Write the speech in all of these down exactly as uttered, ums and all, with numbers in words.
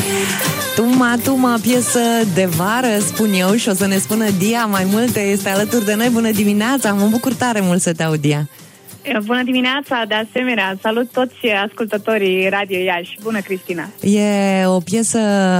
Tuma, Tuma, piesă de vară, spun eu, și o să ne spună Dia mai multe. Este alături de noi. Bună dimineața, mă bucur tare mult să te aud, Dia. Bună dimineața, de asemenea, salut toți ascultătorii Radio Iași. Bună, Cristina! E o piesă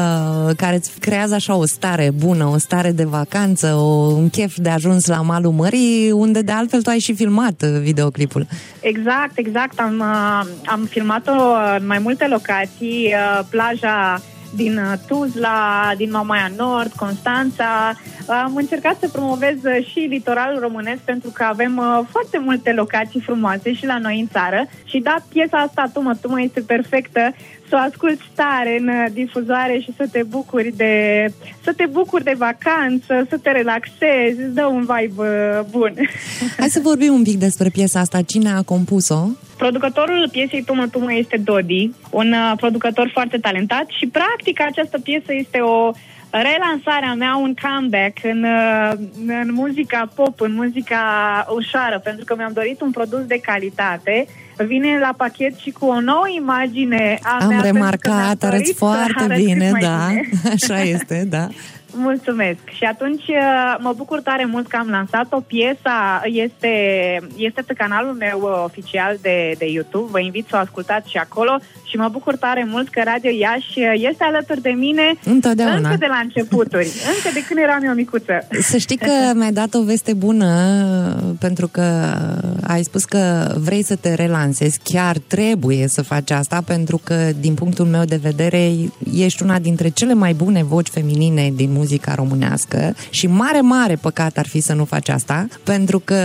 care îți creează așa o stare bună, o stare de vacanță, o, un chef de ajuns la malul mării, unde de altfel tu ai și filmat videoclipul. Exact, exact, am, am filmat-o în mai multe locații, plaja din Tuzla, din Mamaia Nord, Constanța. Am încercat să promovez și litoralul românesc pentru că avem foarte multe locații frumoase și la noi în țară. Și da, piesa asta, Tuma, Tuma, este perfectă să o asculti tare în difuzoare și să te bucuri de, să te bucuri de vacanță, să te relaxezi, îți dă un vibe bun. Hai să vorbim un pic despre piesa asta. Cine a compus-o? Producătorul piesei Tuma, Tuma este Dodi, un uh, producător foarte talentat și practic această piesă este o relansare a mea, un comeback în, uh, în muzica pop, în muzica ușoară, pentru că mi-am dorit un produs de calitate. Vine la pachet și cu o nouă imagine a Am mea. Am remarcat, arăți foarte bine, da, bine. Așa este, da. Mulțumesc. Și atunci mă bucur tare mult că am lansat-o. Piesa este, este pe canalul meu oficial de, de YouTube. Vă invit să o ascultați și acolo. Și mă bucur tare mult că Radio Iași este alături de mine întotdeauna, încă de la începuturi. Încă de când eram eu micuță. Să știi că mi-ai dat o veste bună, pentru că ai spus că vrei să te relansezi. Chiar trebuie să faci asta, pentru că din punctul meu de vedere ești una dintre cele mai bune voci feminine din muzica românească și mare, mare păcat ar fi să nu faci asta, pentru că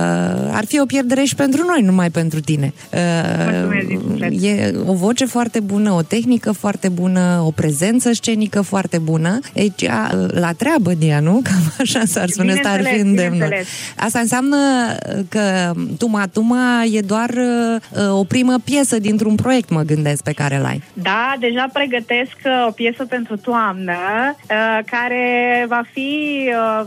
ar fi o pierdere și pentru noi, numai pentru tine. Mulțumesc, e o voce foarte bună, o tehnică foarte bună, o prezență scenică foarte bună. Deci, la treabă, Dia, nu? Cam așa s-ar spune, asta ar fi îndemnul. Asta înseamnă că Tuma, Tuma e doar o primă piesă dintr-un proiect, mă gândesc, pe care l-ai. Da, deja pregătesc o piesă pentru toamnă, care va fi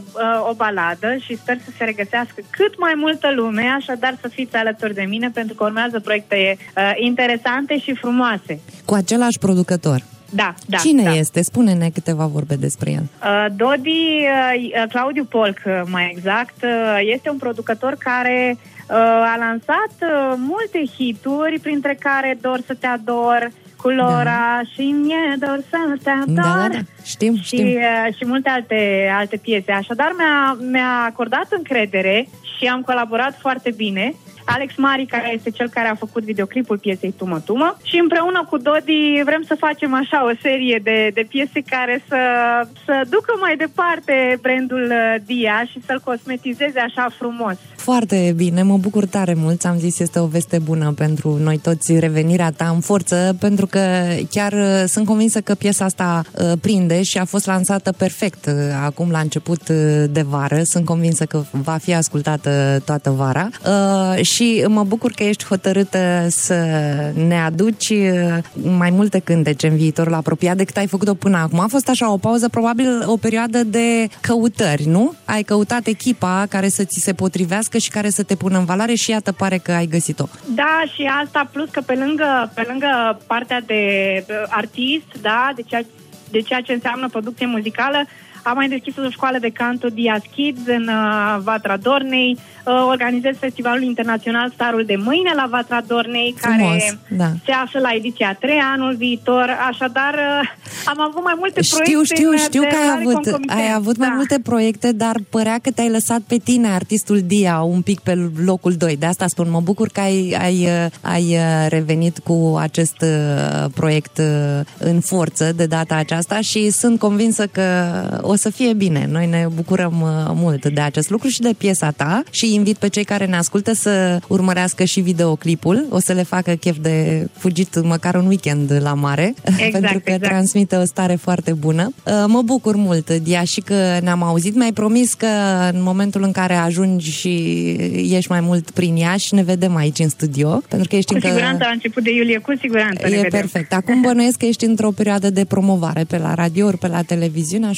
o baladă și sper să se regăsească cât mai multă lume, așadar să fiți alături de mine, pentru că urmează proiecte interesante și frumoase. Cu același producător? Da, da. Cine da. este? Spune-ne câteva vorbe despre el. Uh, Dodi, uh, Claudiu Polc, mai exact, uh, este un producător care uh, a lansat uh, multe hituri, printre care Dor să te ador, cu Lora, da. Și mie dor să te ador. Da, da, da. Știm, și, știm. Uh, și multe alte, alte piese. Așadar mi-a, mi-a acordat încredere și am colaborat foarte bine. Alex Mari, care este cel care a făcut videoclipul piesei Tuma, Tuma, și împreună cu Dodi vrem să facem așa o serie de, de piese care să, să ducă mai departe brandul Dia și să-l cosmetizeze așa frumos. Foarte bine, mă bucur tare mult, am zis, este o veste bună pentru noi toți revenirea ta în forță, pentru că chiar sunt convinsă că piesa asta uh, prinde și a fost lansată perfect uh, acum la început uh, de vară, sunt convinsă că va fi ascultată toată vara uh, și mă bucur că ești hotărâtă să ne aduci uh, mai multe cântece în viitorul apropiat decât ai făcut-o până acum. A fost așa o pauză, probabil o perioadă de căutări, nu? Ai căutat echipa care să ți se potrivească și care să te pună în valoare și iată, pare că ai găsit-o. Da, și asta plus că pe lângă, pe lângă partea de artist, da, de ceea, de ceea ce înseamnă producție muzicală, am mai deschis o școală de canto Diaz Kids în uh, Vatra Dornei, uh, organizez Festivalul Internațional Starul de Mâine la Vatra Dornei, Frumos, care da. se află la ediția a treia anul viitor, așadar uh, am avut mai multe știu, proiecte. Știu, știu că ai avut, ai avut da. mai multe proiecte, dar părea că te-ai lăsat pe tine, artistul Dia, un pic pe locul doi. De asta spun, mă bucur că ai, ai, ai revenit cu acest proiect în forță de data aceasta și sunt convinsă că o să fie bine. Noi ne bucurăm mult de acest lucru și de piesa ta și invit pe cei care ne ascultă să urmărească și videoclipul. O să le facă chef de fugit măcar un weekend la mare, exact, pentru că exact. transmite o stare foarte bună. Mă bucur mult, Dia, și că ne-am auzit. Mi-ai promis că în momentul în care ajungi și ești mai mult prin Iași, ne vedem aici în studio, pentru că ești cu încă... siguranță, la început de iulie, cu siguranță ne E vedem. perfect. Acum bănuiesc că ești într-o perioadă de promovare pe la radio, pe la televiziune, așa cum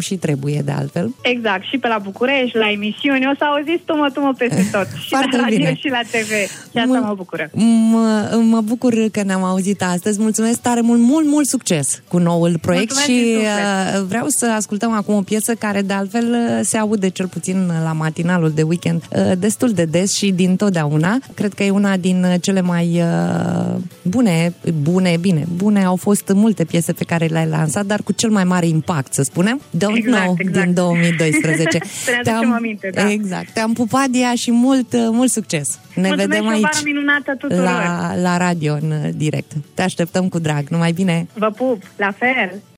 și trebuie de altfel. Exact, și pe la București, la emisiuni, o să auziți tumă-tumă peste tot. Și Foarte la radio bine. și la T V. Și asta mă bucură. Mă, mă bucur că ne-am auzit astăzi. Mulțumesc tare mult, mult, mult succes cu noul proiect. Mulțumesc și uh, vreau să ascultăm acum o piesă care de altfel se aude cel puțin la matinalul de weekend uh, destul de des și din totdeauna. Cred că e una din cele mai uh, bune, bune, bine, bune au fost multe piese pe care le-ai lansat, dar cu cel mai mare impact, să spunem. Don't exact, Know exact. din două mii doisprezece. Să ne aducem aminte, da. Exact. Te-am pupat, Dia, și mult, mult succes. Ne Mulțumesc vedem și o vară aici minunată tuturor. la, la radio în direct. Te așteptăm cu drag. Numai bine! Vă pup, la fel!